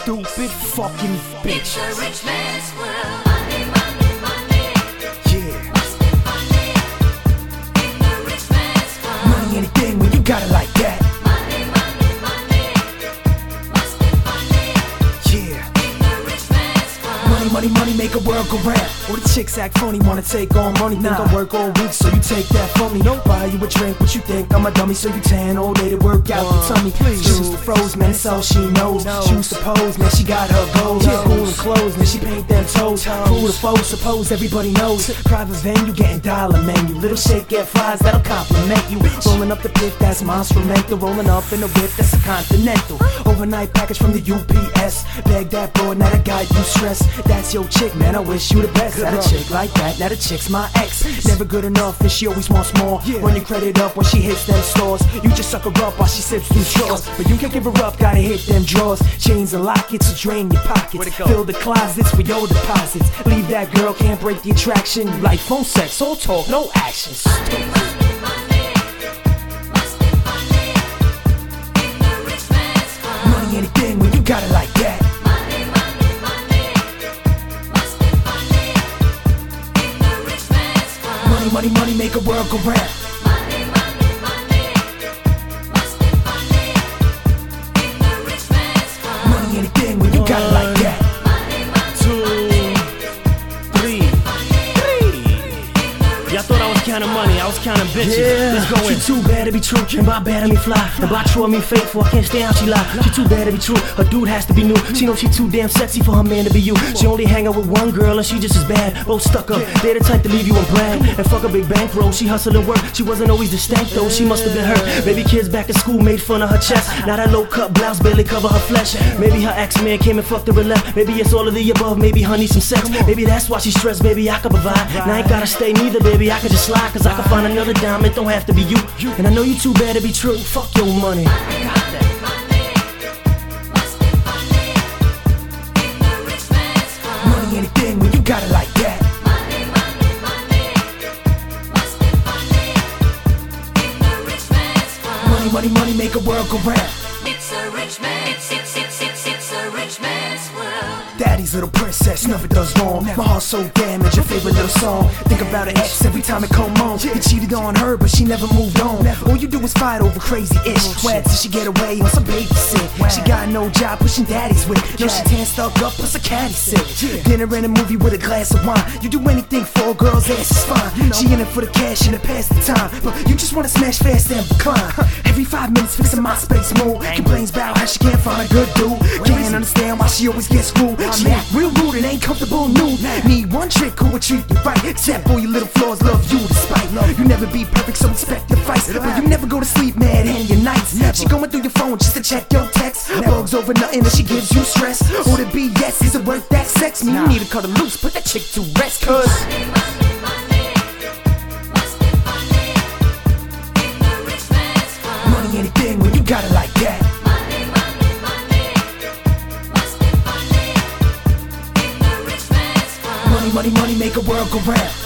stupid fucking bitch. It's a rich man's world. Money, money, money. Yeah. Must be money. In the rich man's world. Money anything when you got it like that. Money, money, money. Must be money. Yeah. In the rich man's world. Money, money, money, make a world go round. All the chicks act funny, wanna take all money. Think I work all week, so you take that from me. Don't buy you a drink, what you think? I'm a dummy, so you tan all day to work out your tummy. Shoes to froze, man, that's all she knows. Shoes to pose, man, she got her goals. Cool and clothes, man, she paint them toes. Cool to foes, suppose everybody knows. Private venue, getting dollar menu. Little shake, get fries, that'll compliment you. Rolling up the piff, that's monster-mental. Rolling up in a whip, that's a continental. Overnight package from the UPS. Bag that board, now that got you stressed. That's your chick, man, I wish you the best. Got a chick like that, now the chick's my ex. Never good enough and she always wants more. Run your credit up when she hits them stores. You just suck her up while she sips through straws. But you can't give her up, gotta hit them drawers. Chains and lockets to drain your pockets. Fill the closets for your deposits. Leave that girl, can't break the attraction. You like phone sex, all talk, no action. Money, money, money. Must be money. In the rich man's world. Money anything when you got it like that. Money, money, money. Must be money. In the rich man's world. Money, money, money, make a world go round. Money, money, money. Must be money. In the rich man's world. Money anything when you got it like that. Money, money, 2, 3. Y'all thought I was counting money, I was counting bitches. Let's go in. She too bad to be true, and by bad I mean fly. And by true I mean faithful, I can't stand how she lie. She too bad to be true, her dude has to be new. She knows she too damn sexy for her man to be you. She only hang out with one girl and she just as bad. Both stuck up, they're the type to leave you on brag. And fuck a big bankroll, she hustle and work. She wasn't always the stank though, she must have been hurt. Baby kids back in school made fun of her chest. Now that low cut blouse barely cover her flesh. Maybe her ex-man came and fucked her and left. Maybe it's all of the above, maybe her need some sex. Maybe that's why she's stressed, baby I could provide. Now I ain't gotta stay neither, baby, I could just slide. Cause I can find another diamond, don't have to be you. And I know you too bad to be true, fuck your money. money, money. Must be money. In the rich man's world. Money anything when you got it like that. Money, money, money. Must be money. In the rich man's world. Money, money, money, make a world go round. It's a rich man. It's a rich man's world. Daddy's little princess never does wrong. My heart's so damaged, your favorite little song. Think about her ex every time it come on. He cheated on her, but she never moved on. All you do is fight over crazy ish. Where till she get away on some babysit. She got no job pushing daddy's whip. No, she tan stuck up plus a caddy sit. Dinner and a movie with a glass of wine. You do anything for a girl's ass is fine. She in it for the cash and to pass the time, but you just wanna smash fast and decline. Every 5 minutes fixing my space mode. Complains about how she can't find a good dude. Can't understand why she always gets screwed. She act real rude and ain't comfortable nude. Need one trick who will treat you right. Except all your little flaws, love you despite. You never be perfect, so expect the fights. But you never go to sleep mad in your nights. She going through your phone just to check your text. Bugs over nothing and she gives you stress. Or the BS, is it worth that sex? Me, you need to cut her loose, put that chick to rest. Cause Money, money, money. Must be money. In the rich man's world. money anything when you got it like that. Money, money, money. Must be money. In the rich man's world. Money, money, money, make a world go round.